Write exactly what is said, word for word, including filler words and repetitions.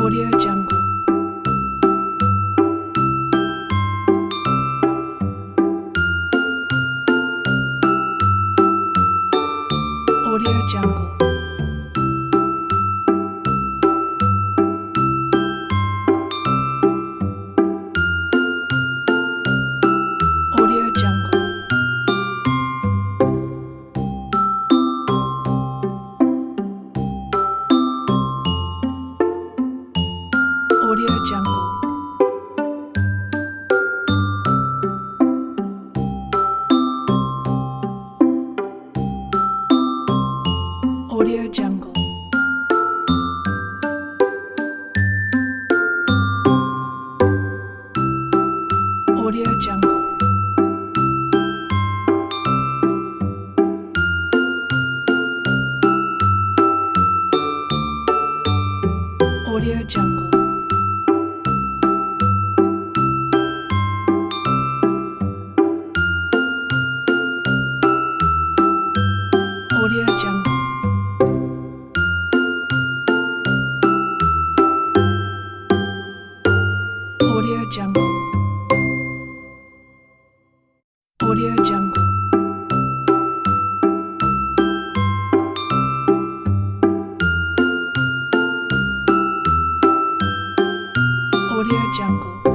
Audio Jungle. Audio Jungle. Audio Jungle. Audio Jungle. Audio Jungle. Audio Jungle. Audio Jungle. Audio Jungle. Audio Jungle. Audio Jungle. Audio Jungle.